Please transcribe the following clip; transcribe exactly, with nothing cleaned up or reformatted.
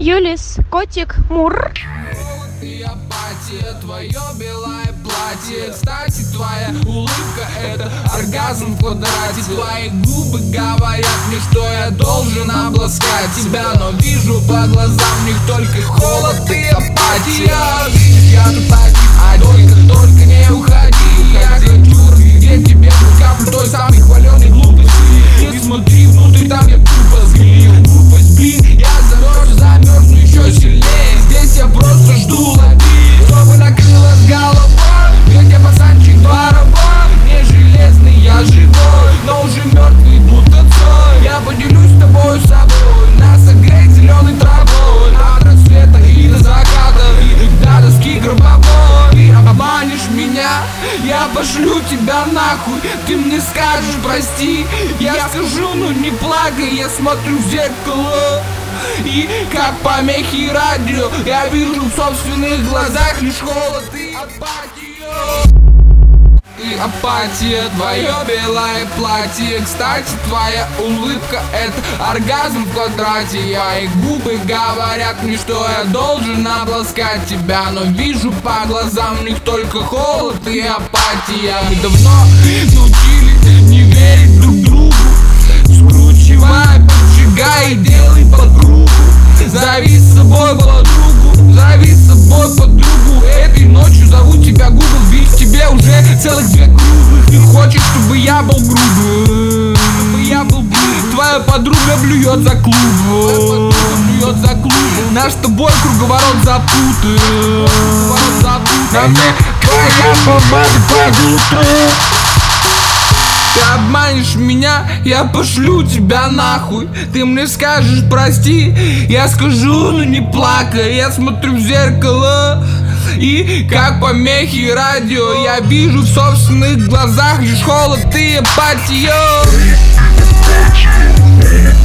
Юлис, котик, мур. И апатия, твое белое платье. Кстати, твоя улыбка — это оргазм в квадрате. Твои губы говорят мне, что я должен обласкать тебя, но вижу по глазам в них только холод и апатия. Видишь, я тут один, только, только не уходи. Я хочу разглядеть тебе хоть каплю той самой хваленой глупости. Не смотри внутрь, там я тупо сгнил. Глупость, блин, я замерз, замерзну еще сильнее. Здесь я просто жду, лови, чтобы накрыло с головой. Ведь я пацанчик дворовой, не железный, я живой, но уже мертвый, будто цой. Я поделюсь с тобой собой, нас согреть зеленой травой. От рассвета и до заката, и до доски гробовой. Ты обманешь меня, я пошлю тебя нахуй. Ты мне скажешь прости, я скажу, ну не плакай. Я смотрю в зеркало, и как помехи радио, я вижу в собственных глазах лишь холод и апатию. И апатия, твое белое платье. Кстати, твоя улыбка — это оргазм в квадрате. Мои губы говорят мне, что я должен обласкать тебя, но вижу по глазам в них только холод и апатия. Мы давно научились не верить друг другу, скручивай, поджигай и делай по кругу. Зови с собой подругу, зови с собой подругу. Этой ночью зову тебя Google, ведь тебе уже целых две круглых. Ты хочешь, чтобы я был грубым, чтобы я был грубым. Твоя подруга блюет за клубом, блюет за клубом. Наш с тобой круговорот запутает, на мне твоя помада под утро. Ты обманешь меня, я пошлю тебя нахуй. Ты мне скажешь прости, я скажу, ну не плакай. Я смотрю в зеркало, и как помехи радио, я вижу в собственных глазах лишь холод и апатию.